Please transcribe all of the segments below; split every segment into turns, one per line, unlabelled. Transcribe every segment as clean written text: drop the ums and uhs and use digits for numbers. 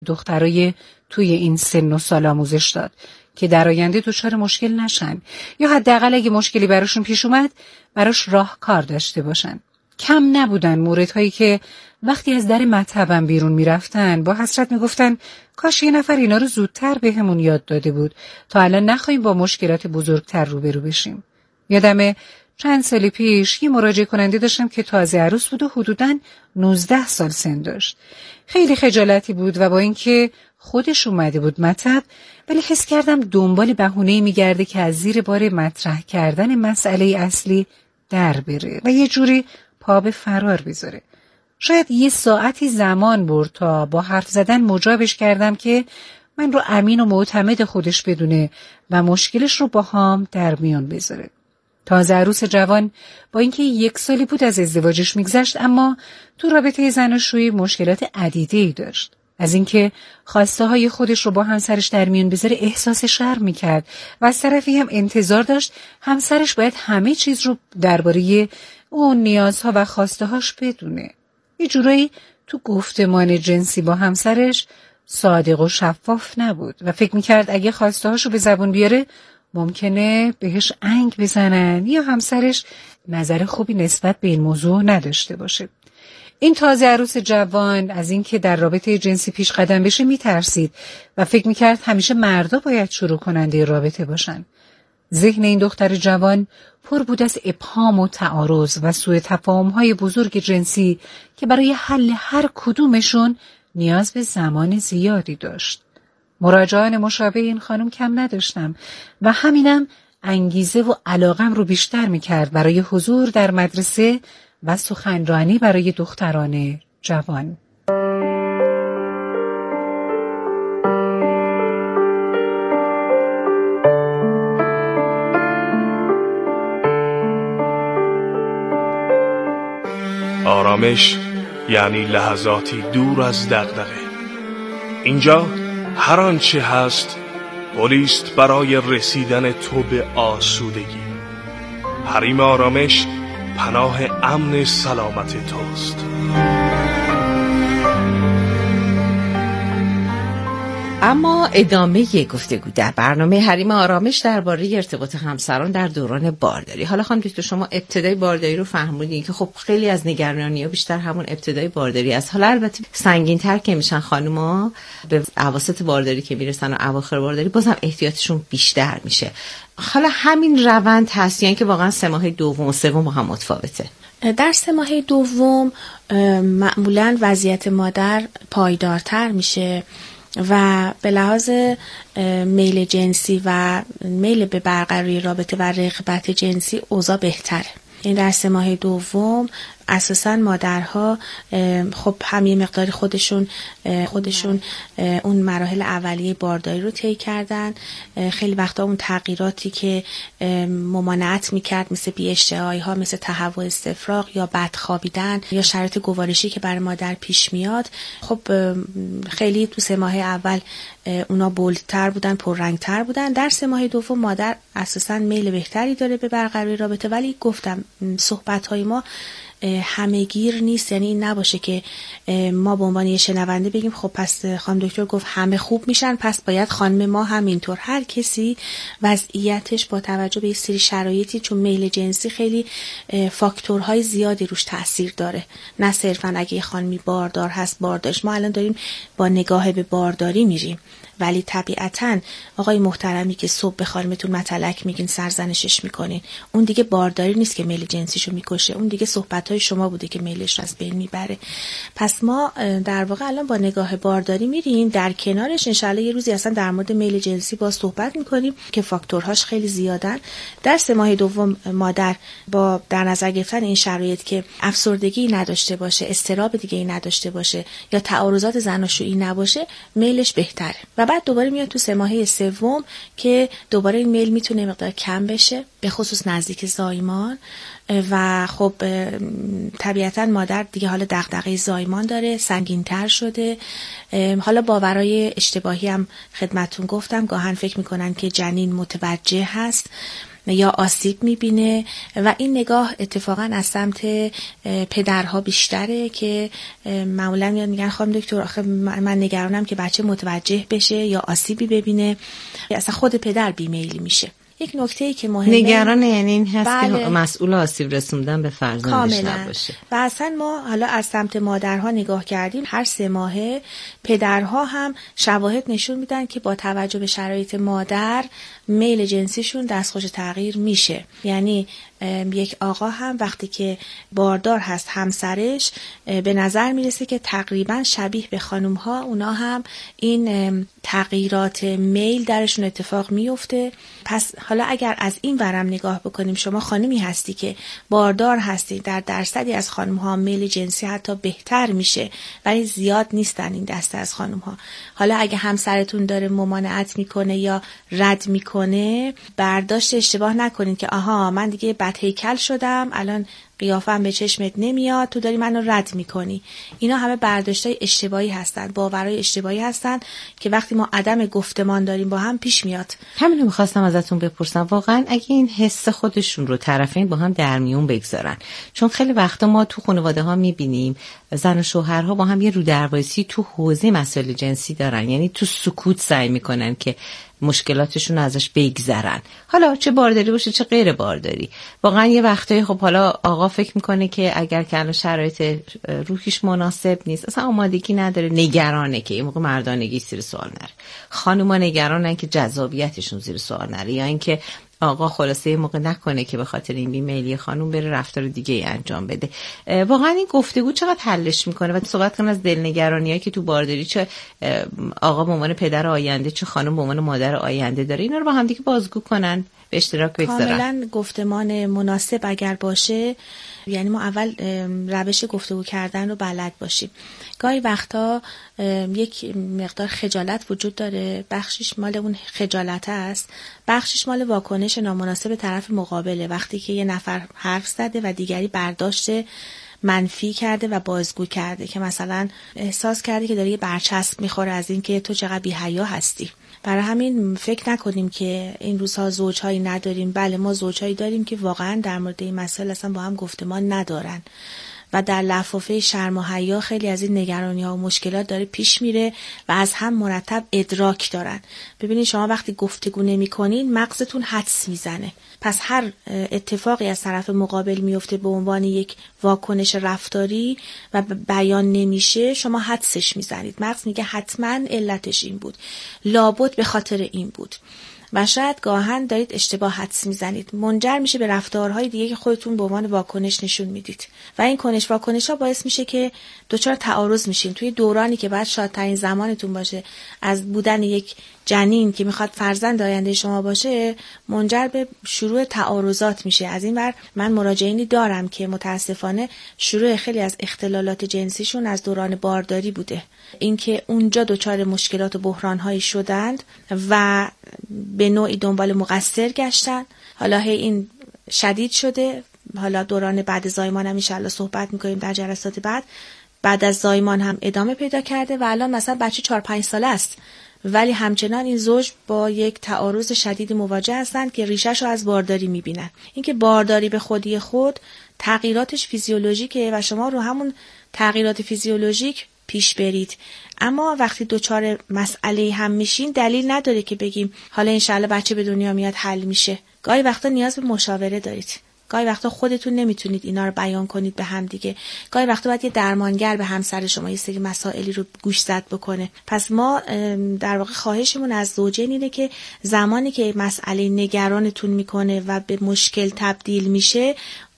دخترای توی این سن و سال آموزش داد که در آینده دچار مشکل نشن یا حداقل اگه مشکلی براشون پیش اومد براش راهکار داشته باشن. کم نبودن موردهایی که وقتی از در مطبم بیرون میرفتن با حسرت میگفتن کاش یه نفر اینا رو زودتر بهمون یاد داده بود تا الان نخواهیم با مشکلات بزرگتر روبرو بشیم. یادمه چند سال پیش یه مراجعه کننده داشتم که تازه عروس بود و حدوداً 19 سال سن داشت. خیلی خجالتی بود و با اینکه خودش اومده بود مطب، ولی حس کردم دنبال بهونه‌ای میگرده که از زیر بار مطرح کردن مسئله اصلی در بره و یه جوری پا به فرار بذاره. شاید یه ساعتی زمان برد تا با حرف زدن مجابش کردم که من رو امین و معتمد خودش بدونه و مشکلش رو با هم در میان بذاره. تازه عروس جوان با اینکه 1 سالی بود از ازدواجش میگذشت، اما تو رابطه زناشویی مشکلات عدیده‌ای داشت. از اینکه خواسته های خودش رو با همسرش در میان بذاره احساس شرم میکرد و از طرفی هم انتظار داشت همسرش باید همه چیز رو درباره اون نیازها و خواسته هاش بدونه. یه جورایی تو گفتمان جنسی با همسرش صادق و شفاف نبود و فکر میکرد اگه خواسته هاشو به زبون بیاره ممکنه بهش انگ بزنن یا همسرش نظر خوبی نسبت به این موضوع نداشته باشه. این تازه عروس جوان از اینکه در رابطه جنسی پیش قدم بشه میترسید و فکر میکرد همیشه مردا باید شروع کننده رابطه باشن. ذهن این دختر جوان پر بود از ابهام و تعارض و سوء تفاهم‌های بزرگ جنسی که برای حل هر کدومشون نیاز به زمان زیادی داشت. مراجعان مشابه این خانم کم نداشتم و همینم انگیزه و علاقم رو بیشتر میکرد برای حضور در مدرسه و سخنرانی برای دختران جوان.
آرامش یعنی لحظاتی دور از دغدغه. اینجا هر آنچه هست پلیست برای رسیدن تو به آسودگی. حریم آرامش پناه امن سلامت توست.
اما ادامه گفتگو در برنامه حریم آرامش درباره ارتباط همسران در دوران بارداری. حالا خانم دکتر شما ابتدای بارداری رو فهموندین که خب خیلی از نگرانی‌ها بیشتر همون ابتدای بارداری است. حالا البته سنگین‌تر که میشن خانم‌ها به اواسط بارداری که میرسن و اواخر بارداری بازم احتیاطشون بیشتر میشه. حالا همین روند هست یعنی که واقعا 3 ماه دوم و سوم با هم متفاوته؟
در 3 ماه دوم معمولاً وضعیت مادر پایدارتر میشه و به لحاظ میل جنسی و میل به برقراری رابطه و رغبت جنسی اوضاع بهتره. این در 3 ماه دوم اساساً مادرها خب هم یه مقداری خودشون اون مراحل اولیه بارداری رو طی کردن. خیلی وقتا اون تغییراتی که ممانعت میکرد مثل بی‌اشتهایی ها، مثل تهوع استفراغ یا بدخوابیدن یا شرایط گوارشی که برای مادر پیش میاد، خب خیلی تو 3 ماه اول اونا بولدتر بودن، پررنگتر بودن. در 3 ماه دوم مادر اساساً میل بهتری داره به برقراری رابطه، ولی گفتم صحبت‌های ما همه‌گیر نیست. یعنی این نباشه که ما به عنوان یه شنونده بگیم خب پس خانم دکتر گفت همه خوب میشن پس باید خانم ما همینطور. هر کسی وضعیتش با توجه به یه سری شرایطی، چون میل جنسی خیلی فاکتورهای زیادی روش تأثیر داره، نه صرفا اگه یه خانمی باردار هست باردارش. ما الان داریم با نگاه به بارداری میریم، ولی طبیعتاً آقای محترمی که صبح به خانمتون متلک میگین، سرزنشش میکنین، اون دیگه بارداری نیست که میل جنسیشو میکشه، اون دیگه صحبتهای شما بوده که میلش رو از بین میبره. پس ما در واقع الان با نگاه بارداری میریم، در کنارش انشالله یه روزی اصلا در مورد میل جنسی باز صحبت میکنیم که فاکتورهاش خیلی زیادن. در 3 ماه دوم مادر با در نظر گرفتن این شرایط که افسردگی نداشته باشه، اضطراب دیگه نداشته باشه یا تعارضات زناشویی نباشه، میلش بهتره. و بعد دوباره میاد تو 3 ماه سوم که دوباره این میل میتونه مقدار کم بشه، به خصوص نزدیک زایمان. و خب طبیعتا مادر دیگه حالا دغدغه زایمان داره، سنگین‌تر شده. حالا باورای اشتباهی هم خدمتون گفتم، گاهن فکر میکنن که جنین متوجه هست یا آسیب میبینه و این نگاه اتفاقا از سمت پدرها بیشتره که معمولا میاد میگن خانم دکتر آخه من نگرانم که بچه متوجه بشه یا آسیبی ببینه، اصلا خود پدر بیمیلی میشه. یک نکته‌ای که مهمه
نگران یعنی این هست
بله.
که مسئول آسیب رسوندن به فرزندش نباشه.
و اصلا ما حالا از سمت مادرها نگاه کردیم، هر 3 ماهه پدرها هم شواهد نشون میدن که با توجه به شرایط مادر میل جنسیشون دستخوش تغییر میشه. یعنی یک آقا هم وقتی که باردار هست همسرش به نظر میرسه که تقریبا شبیه به خانوم ها اونا هم این تغییرات میل درشون اتفاق میفته. پس حالا اگر از این ورم نگاه بکنیم، شما خانمی هستی که باردار هستی، در درصدی از خانوم ها میل جنسی حتی بهتر میشه ولی زیاد نیستن این دسته از خانوم ها. حالا اگه همسرتون داره ممانعت میکنه یا رد میکنه، برداشت اشتباه نکنین که آها من دیگه بد هیکل شدم، الان قیافم به چشمت نمیاد، تو داری منو رد میکنی. اینا همه برداشتای اشتباهی هستن، باورای اشتباهی هستن که وقتی ما عدم گفتمان داریم با هم پیش میاد.
همینو میخواستم ازتون بپرسم، واقعا اگه این حس خودشون رو طرفین با هم در میون بگذارن، چون خیلی وقتا ما تو خانواده ها میبینیم زن و شوهرها با هم یه رودرواسی تو حوزه مسائل جنسی دارن، یعنی تو سکوت سعی میکنن که مشکلاتشون ازش بگذرن، حالا چه بارداری باشه چه غیر بارداری. واقعا یه وقتایی خب حالا آقا فکر میکنه که اگر که الان شرایط روحیش مناسب نیست، اصلا آمادگی نداره، نگرانه که این موقع مردانگی زیر سوال نره، خانوما نگرانن که جذابیتشون زیر سوال نره، یا اینکه آقا خلاصه یه موقع نکنه که به خاطر این بیمیلی خانوم بره رفتار دیگه ای انجام بده. واقعا این گفتگو چقدر حلش میکنه و صحبت کنم از دلنگرانیایی که تو بارداری چه آقا به عنوان پدر آینده چه خانم به عنوان مادر آینده داره، اینا رو با هم دیگه بازگو کنن، به اشتراک بگذارن.
کاملا گفتمان مناسب اگر باشه، یعنی ما اول روش گفتگو کردن رو بلد باشیم. گاهی وقتا یک مقدار خجالت وجود داره، بخشش مال اون خجالت است، بخشش مال واکنش نامناسب طرف مقابله، وقتی که یه نفر حرف زده و دیگری برداشت منفی کرده و بازگو کرده که مثلا احساس کرده که داره یه برچسب میخوره از این که تو چقدر بی‌حیا هستی. برای همین فکر نکنیم که این روزها زوجهایی نداریم. بله ما زوجهایی داریم که واقعا در مورد این مسائل اصلا با هم گفتمان ندارن و در لفافه شرم و حیا خیلی از این نگرانی‌ها و مشکلات داره پیش میره و از هم مرتب ادراک دارن. ببینید شما وقتی گفتگو نمی‌کنین مغزتون حدس میزنه، پس هر اتفاقی از طرف مقابل میفته به عنوان یک واکنش رفتاری و بیان نمیشه، شما حدسش میزنید. مغز میگه حتما علتش این بود، لابد به خاطر این بود، و شاید گاهن دارید اشتباه حدس میزنید، منجر میشه به رفتارهای دیگه که خودتون به عنوان واکنش نشون میدید و این واکنش‌ها باعث میشه که دچار تعارض میشین توی دورانی که بعد شادترین زمانتون باشه، از بودن یک جنین که میخواد فرزند آینده شما باشه، منجر به شروع تعارضات میشه. از این ور من مراجعینی دارم که متاسفانه شروع خیلی از اختلالات جنسیشون از دوران بارداری بوده، اینکه اونجا دچار مشکلات و بحران‌هایی شدند و به نوعی دنبال مقصر گشتن. حالا این شدید شده، حالا دوران بعد زایمان هم انشالله صحبت میکنیم در جلسات بعد از زایمان هم ادامه پیدا کرده و الان مثلا بچه 4-5 ساله است ولی همچنان این زوج با یک تعارض شدید مواجه هستند که ریشه‌شو از بارداری میبینن. اینکه بارداری به خودی خود تغییراتش فیزیولوژیکه و شما رو همون تغییرات فیزیولوژیک پیش برید، اما وقتی دوچار مسئله هم میشین دلیل نداره که بگیم حالا انشالله بچه به دنیا میاد حل میشه. گاهی وقتا نیاز به مشاوره دارید، گاهی وقتا خودتون نمیتونید اینا رو بیان کنید به هم دیگه، گاهی وقتا باید یه درمانگر به همسر شما یه سری مسائلی رو گوشزد بکنه. پس ما در واقع خواهشمون از زوجین اینه که زمانی که مسئله نگرانتون میکنه و به مشکل تبدیل میشه،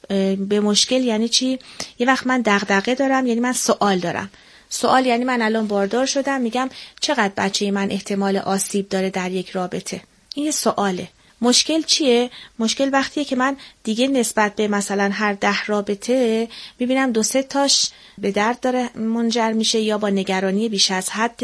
به مشکل یعنی چی؟ یه وقت من دغدغه دارم، یعنی من سوال دارم. سوال یعنی من الان باردار شدم، میگم چقدر بچه من احتمال آسیب داره در یک رابطه. این یه سواله. مشکل چیه؟ مشکل وقتیه که من دیگه نسبت به مثلا هر 10 رابطه میبینم 2-3 تاش به درد داره منجر میشه یا با نگرانی بیش از حد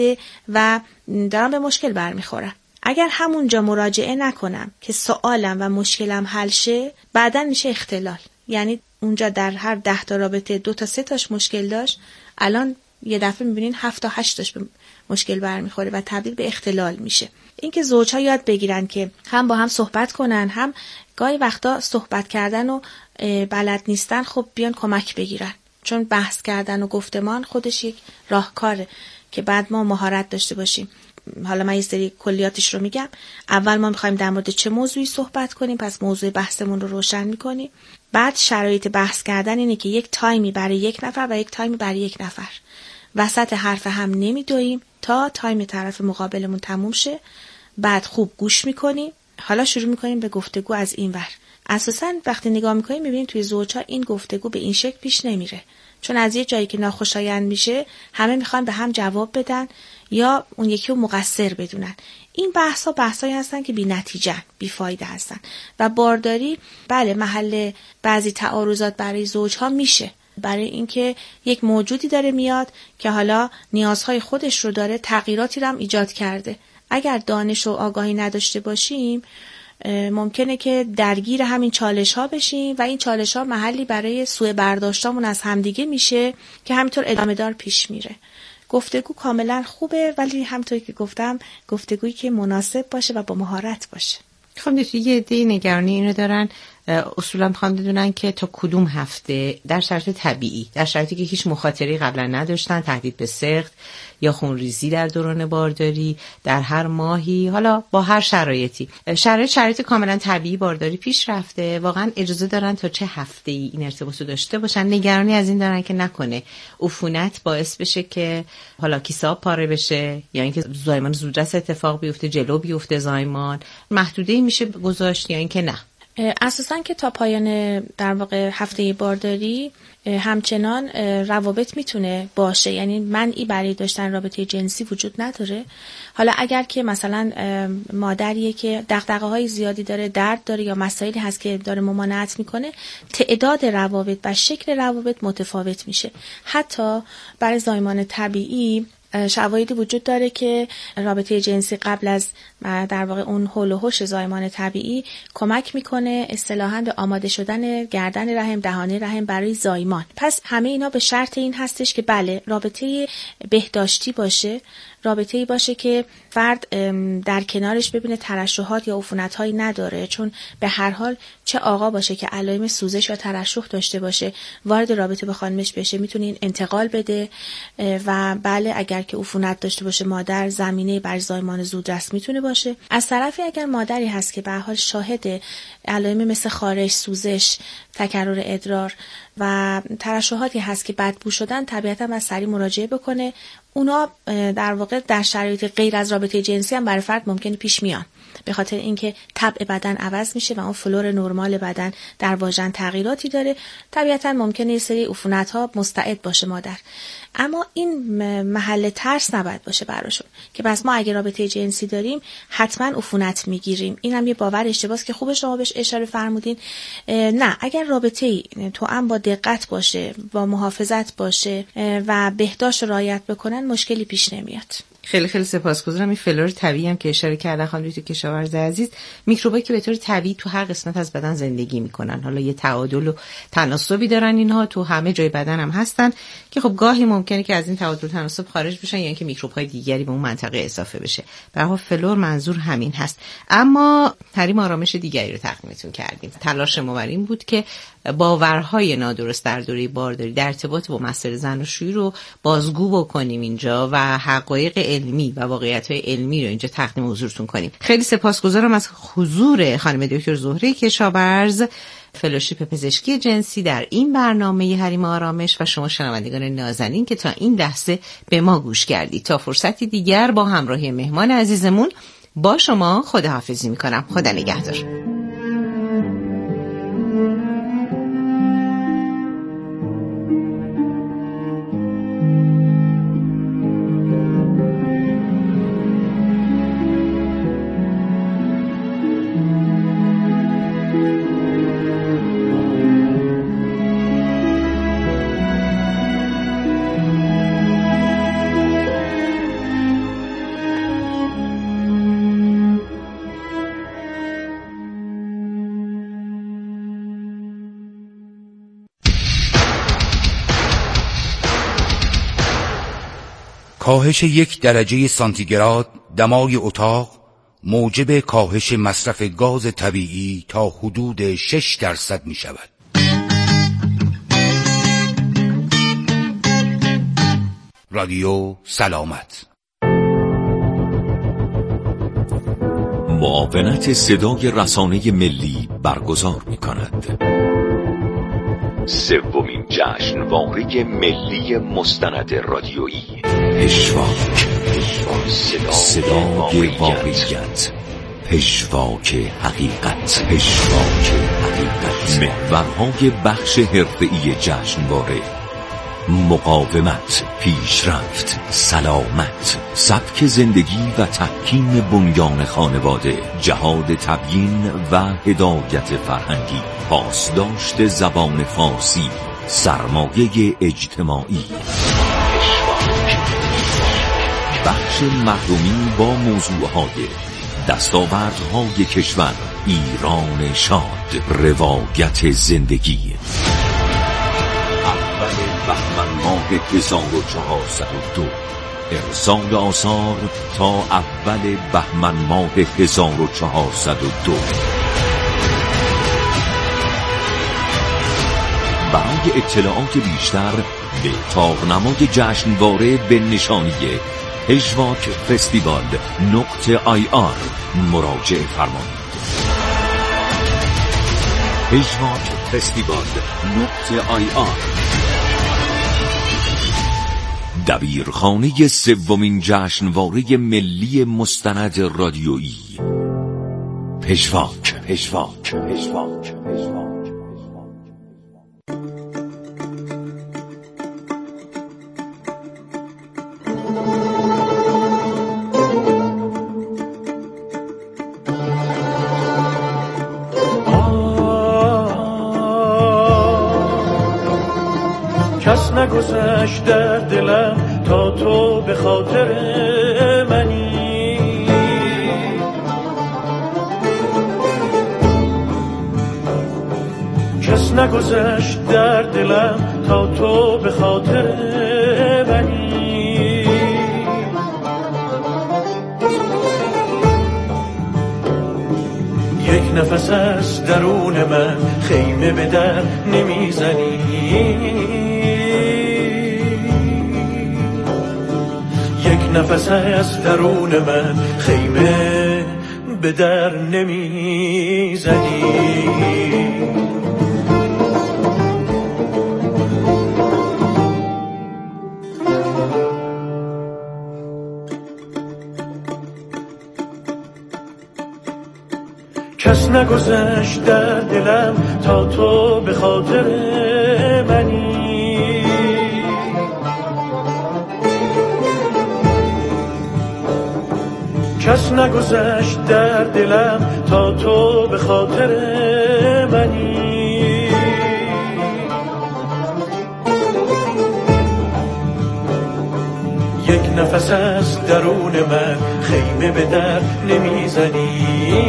و دارم به مشکل برمیخورم. اگر همونجا مراجعه نکنم که سوالم و مشکلم حل شه، بعدن میشه اختلال. یعنی اونجا در هر 10 تا رابطه 2 تا 3 تاش مشکل داشت، الان یه دفعه میبینین 7 تا 8 تاش به مشکل برمیخوره و تبدیل به اختلال میشه. اینکه زوجها یاد بگیرن که هم با هم صحبت کنن، هم گاهی وقتا صحبت کردن و بلد نیستن، خب بیان کمک بگیرن، چون بحث کردن و گفتمان خودش یک راهکاره که بعد ما مهارت داشته باشیم. حالا من یه سری کلیاتش رو میگم. اول ما میخوایم در مورد چه موضوعی صحبت کنیم، پس موضوع بحثمون رو روشن میکنیم. بعد شرایط بحث کردن اینه که یک تایمی برای یک نفر و یک تایمی برای یک نفر. وسط حرف هم نمیدویم تا تایم طرف مقابلمون تموم شه. بعد خوب گوش میکنیم. حالا شروع میکنیم به گفتگو از این ور. اساساً وقتی نگاه میکنیم میبینیم توی زوجها این گفتگو به این شکل پیش نمیره، چون از یه جایی که ناخوشایند میشه همه میخوان به هم جواب بدن یا اون یکی رو مقصر بدونن. این بحثایی هستن که بی نتیجه، بی فایده هستن و بارداری بله محل بعضی تعارضات برای زوجها میشه، برای اینکه یک موجودی داره میاد که حالا نیازهای خودش رو داره، تغییراتی رو هم ایجاد کرده. اگر دانش و آگاهی نداشته باشیم ممکنه که درگیر همین چالش ها بشیم و این چالش ها محلی برای سوء برداشتامون از همدیگه میشه که همینطور ادامه دار پیش میره. گفتگو کاملا خوبه، ولی همونطور که گفتم گفتگویی که مناسب باشه و با مهارت باشه.
خب یه عده نگرانی اینو دارن، اصولا میخوام بدونن که تا کدوم هفته در شرایط طبیعی، در شرایطی که هیچ مخاطری قبلا نداشتن، تهدید به سقط یا خونریزی در دوران بارداری، در هر ماهی، حالا با هر شرایطی، شرایط کاملا طبیعی بارداری پیش رفته، واقعا اجازه دارن تا چه هفته‌ای این ارتباط رو داشته باشن؟ نگرانی از این دارن که نکنه عفونت باعث بشه که حالا کیسه آب پاره بشه یا اینکه زایمان زودرس اتفاق بیفته، جلو بیفته زایمان، محدوده‌ای میشه گذاشت یا اینکه نه؟
اساساً که تا پایان در واقع هفته بارداری همچنان روابط میتونه باشه، یعنی منعی برای داشتن رابطه جنسی وجود نداره. حالا اگر که مثلا مادریه که دغدغه‌های زیادی داره، درد داره یا مسائلی هست که داره ممانعت میکنه، تعداد روابط و شکل روابط متفاوت میشه. حتی برای زایمان طبیعی شواهدی وجود داره که رابطه جنسی قبل از در واقع اون حول و حوش زایمان طبیعی کمک میکنه اصطلاحاً به آماده شدن گردن رحم، دهانه رحم برای زایمان. پس همه اینا به شرط این هستش که بله رابطه بهداشتی باشه، رابطه‌ای باشه که فرد در کنارش ببینه ترشحات یا عفونت‌هایی نداره، چون به هر حال چه آقا باشه که علائم سوزش یا ترشح داشته باشه وارد رابطه با خانمش بشه میتونه این انتقال بده و بله اگر که عفونت داشته باشه مادر زمینه برای زایمان زودرس میتونه باشه. از طرفی اگر مادری هست که به هر حال شاهد علائم مثل خارش، سوزش، تکرر ادرار و ترشحاتی هست که بدبو شدن، طبیعتاً باید سریع مراجعه بکنه. اونا در واقع در شرایط غیر از رابطه جنسی هم برای فرد ممکنه پیش میان، به خاطر اینکه طبع بدن عوض میشه و اون فلور نرمال بدن در واژن تغییراتی داره. طبیعتاً ممکنه یه سری عفونت‌ها مستعد باشه مادر، اما این محل ترس نباید باشه براشون که بس ما اگه رابطه جنسی داریم حتما عفونت میگیریم. اینم یه باور اشتباهه که خوبه شما بهش اشاره فرمودین. نه، اگر رابطه توأم با دقت باشه، با محافظت باشه و بهداشت رعایت بکنن مشکلی پیش نمیاد.
خیلی خیلی سپاسگزارم. این فلور طبیعی هم که اشاره کردن خانم دکتر کشاورز عزیز، میکروبایی که به طور طبیعی تو هر قسمت از بدن زندگی میکنن، حالا یه تعادل و تناسبی دارن، اینها تو همه جای بدن هم هستن که خب گاهی ممکنه که از این تعادل و تناسب خارج بشن یا اینکه میکروب‌های دیگری به اون منطقه اضافه بشه. به هر حال فلور منظور همین هست. اما حریم آرامش دیگری رو تقدیمتون کردیم. تلاش ما بر این بود که باورهای نادرست در دوره بارداری در ارتباط با مسائل زناشویی رو بازگو بکنیم اینجا و حقایق علمی و واقعیت‌های علمی رو اینجا تقدیم حضورتون کنیم. خیلی سپاسگزارم از حضور خانم دکتر زهره کشاورز، فلوشیپ پزشکی جنسی در این برنامه حریم آرامش و شما شنوندگان نازنین که تا این لحظه به ما گوش کردید. تا فرصتی دیگر با همراهی مهمان عزیزمون با شما خداحافظی می‌کنم. خدا نگهدار.
کاهش 1 درجه سانتیگراد دمای اتاق موجب کاهش مصرف گاز طبیعی تا حدود 6% می شود. رادیو سلامت.
معاونت صدای رسانه ملی برگزار می کند. 3مین جشنواره ملی مستند رادیویی پژواک، صدای واقعیت، پژواک حقیقت، محورهای بخش حرفه‌ای جشنواره: مقاومت، پیشرفت، سلامت، سبک زندگی و تحکیم بنیان خانواده، جهاد تبیین و هدایت فرهنگی، پاسداشت زبان فارسی، سرمایه اجتماعی. بخش مردمی با موضوعهای دستاوردهای کشور، ایران شاد، روایت زندگی. اول بهمن ماه 1402 ارسال آثار تا اول بهمن ماه 1402. برای اطلاعات بیشتر به طاقنمای جشنواره به نشانی pejvakfestival.ir مراجعه فرمایید. pejvakfestival.ir دبیرخانه 3مین جشنواره ملی مستند رادیویی پژواک.
کس نگذشت در دلم تا تو به خاطر منی، کس نگذشت در دلم تا تو به خاطر منی. یک نفس از درون من خیمه به در نمیزنی، نفس از درون من خیمه به در نمیزنی. کس نگذشت در دلم تا تو به خاطر منی، کس نگذشت در دلم تا تو به خاطر منی. یک نفس از درون من خیمه به در نمیزنی،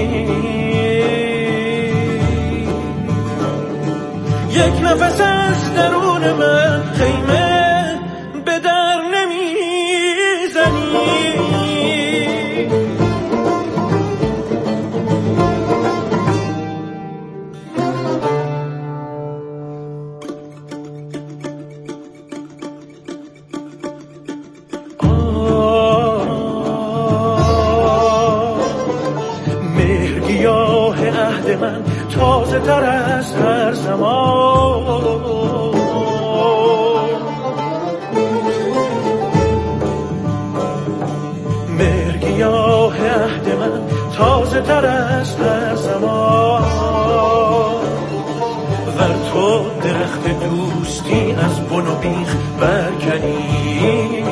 یک نفس از درون من خیمه به در نمیزنی. من تازه تر از هر زمان، مرگیاه عهد من تازه تر از هر زمان. ور تو درخت دوستی از بن و بیخ برکنی،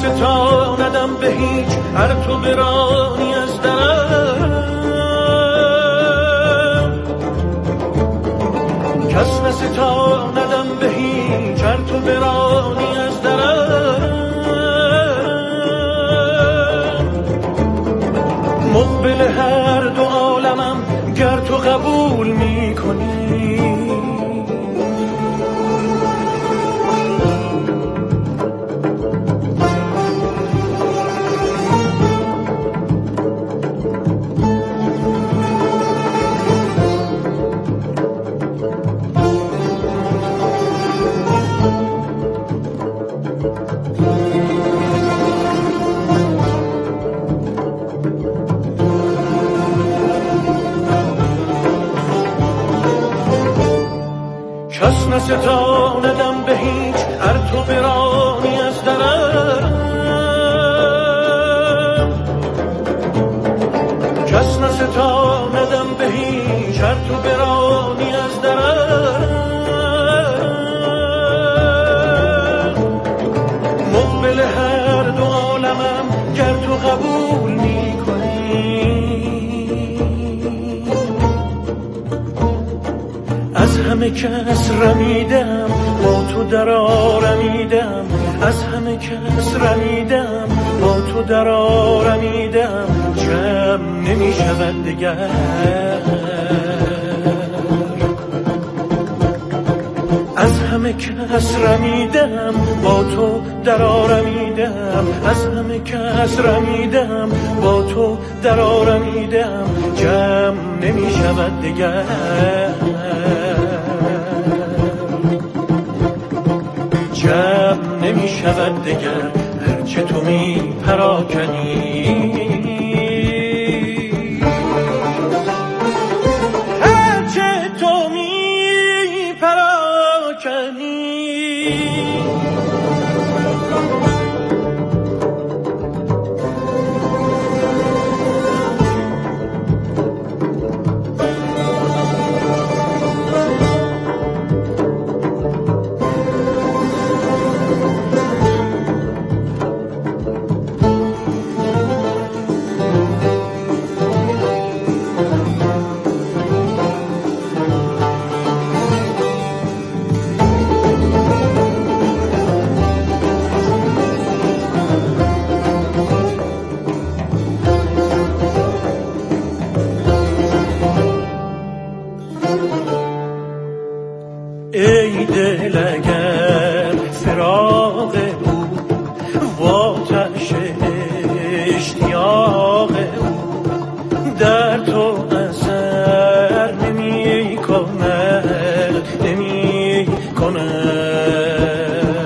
نستاندم به هیچ هر تو برانی از درم، کس نستاندم به هیچ هر تو برانی از درم. مقبل هر دو عالمم گر تو قبول می کنی، کس نستاندم به هیچ هر تو برانی از درم، کس نستاندم به هیچ هر تو برانی از درم. مقبل هر دو عالمم گر تو قبول می از همه کس رمیدم با تو در آرمیدم، از همه کس رمیدم با تو در آرمیدم، جمع نمی شود دگر. از همه کس رمیدم با تو در آرمیدم، از همه کس رمیدم با تو در آرمیدم، جمع نمی شود دگر. جمع نمی شود دگر هرچه تو می پراکنی، هرچه تو می پراکنی. ای دل اگر فراق او و آتش اشتیاق او در تو اثر نمی کند، نمی کند،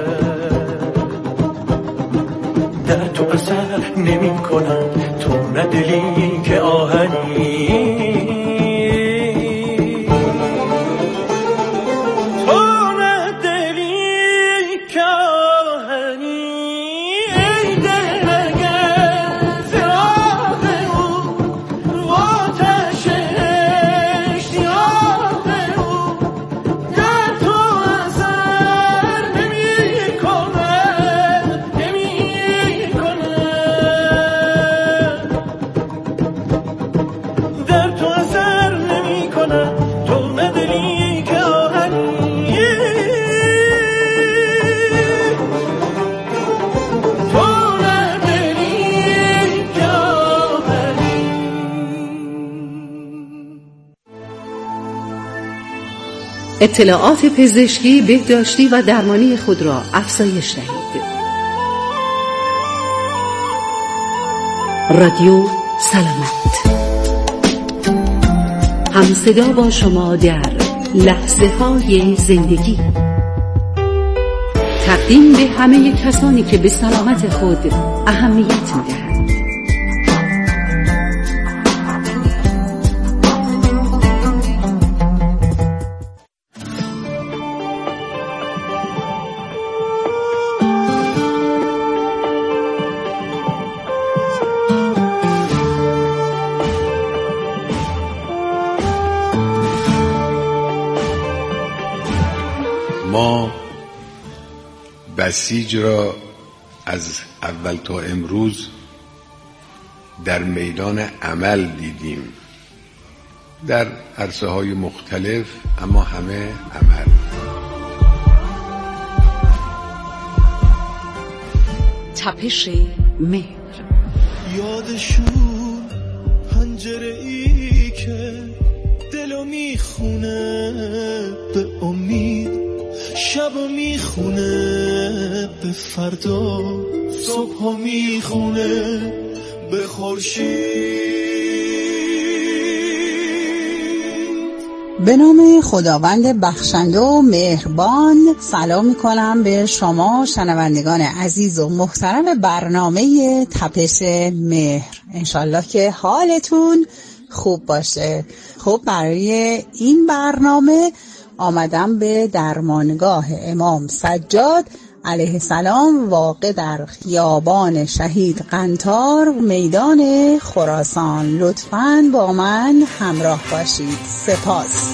در تو اثر نمی کند، تو ندلی که آهنی،
اطلاعات پزشکی، بهداشتی و درمانی خود را افزایش دهید. رادیو سلامت، همصدا با شما در لحظه های زندگی. تقدیم به همه کسانی که به سلامت خود اهمیت می‌دهند.
ما بسیج را از اول تا امروز در میدان عمل دیدیم، در عرصه های مختلف، اما همه عمل.
تپش مهر.
یادشون پنجره ای که دلو میخونه به امید، شبو میخونه به فردا، صبحو میخونه به خورشید.
به نام خداوند بخشنده و مهربان. سلام میکنم به شما شنوندگان عزیز و محترم برنامه تپش مهر. انشالله که حالتون خوب باشه. خب برای این برنامه آمدم به درمانگاه امام سجاد علیه السلام واقع در خیابان شهید قنطار میدان خراسان. لطفاً با من همراه باشید. سپاس.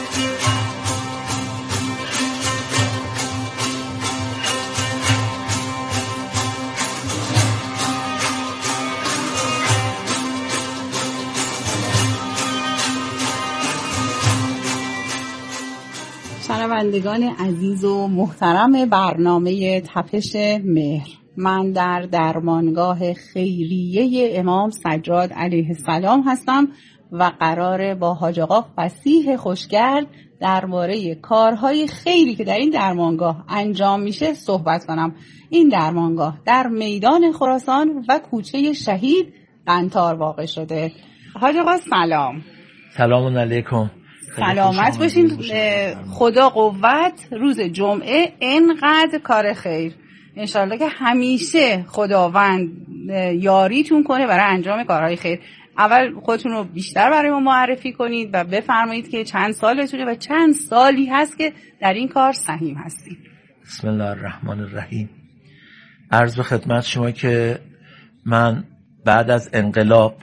شنوندگان عزیز و محترم برنامه تپش مهر، من در درمانگاه خیریه امام سجاد علیه السلام هستم و قراره با حاج آقا فصیح خوشگرد درباره کارهای خیری که در این درمانگاه انجام میشه صحبت کنم. این درمانگاه در میدان خراسان و کوچه شهید قنطار واقع شده. حاج آقا سلام.
سلام علیکم.
سلامت باشین. خدا قوت. روز جمعه اینقدر کار خیر، انشالله که همیشه خداوند یاریتون کنه برای انجام کارهای خیر. اول خودتون رو بیشتر برای ما معرفی کنید و بفرمایید که چند سالتونه و چند سالی هست که در این کار سهیم هستید.
بسم الله الرحمن الرحیم. عرض به خدمت شما که من بعد از انقلاب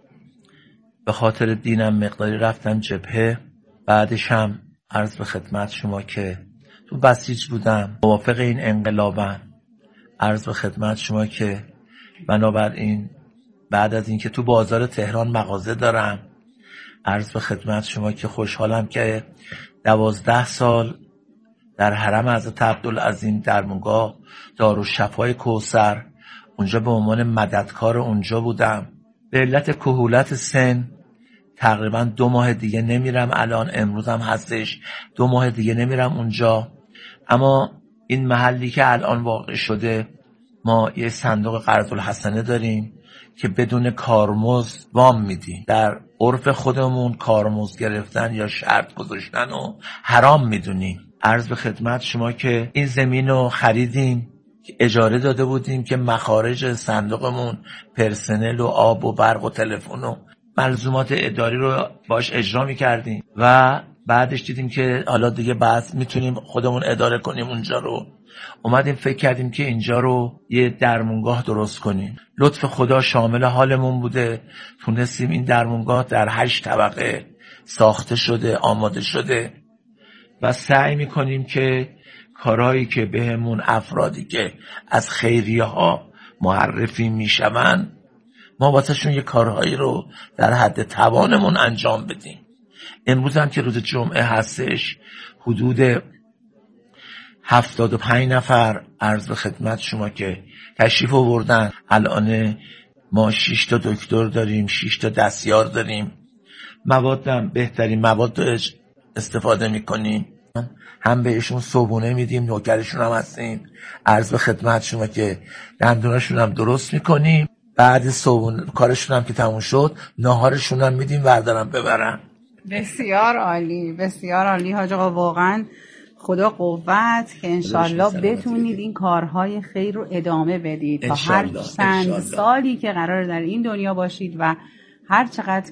به خاطر دینم مقداری رفتم جبهه. بعدش هم عرض به خدمت شما که تو بسیج بودم، موافق این انقلابم. عرض به خدمت شما که بنابراین بعد از این که تو بازار تهران مغازه دارم، عرض به خدمت شما که خوشحالم که 12 سال در حرم حضرت عبدالعظیم درمانگاه دارالشفای کوثر اونجا به عنوان مددکار اونجا بودم. به علت کهولت سن تقریبا 2 ماه دیگه نمیرم. الان امروز هم هستش 2 ماه دیگه نمیرم اونجا. اما این محلی که الان واقع شده، ما یه صندوق قرض الحسنه داریم که بدون کارمزد وام میدیم. در عرف خودمون کارمزد گرفتن یا شرط گذاشتن و حرام میدونیم. عرض به خدمت شما که این زمین رو خریدیم، اجاره داده بودیم که مخارج صندوقمون پرسنل و آب و برق و تلفن و ملزومات اداری رو باش اجرا میکردیم و بعدش دیدیم که حالا دیگه بس میتونیم خودمون اداره کنیم اونجا رو. اومدیم فکر کردیم که اینجا رو یه درمانگاه درست کنیم. لطف خدا شامل حالمون بوده، تونستیم این درمانگاه در 8 طبقه ساخته شده، آماده شده و سعی میکنیم که کارهایی که بهمون افرادی که از خیریه ها معرفی میشون، ما واسهشون یه کارهایی رو در حد توانمون انجام بدیم. امروز هم که روز جمعه هستش، حدود 75 نفر عرض به خدمت شما که تشریف آوردن. الان ما 6 تا دکتر داریم، 6 تا دستیار داریم. موادم بهترین مواد استفاده میکنیم. هم بهشون صبحونه میدیم، نوکرشون هم هستیم. عرض به خدمت شما که دندوناشون هم درست میکنیم. بعد صبحونه کارشون هم که تموم شد، ناهارشون هم میدیم بردارم ببرن.
بسیار عالی، بسیار عالی حاج آقا. واقعا خدا قوت که انشالله بتونید این کارهای خیر رو ادامه بدید تا هر چند سالی که قرار در این دنیا باشید و هر چقدر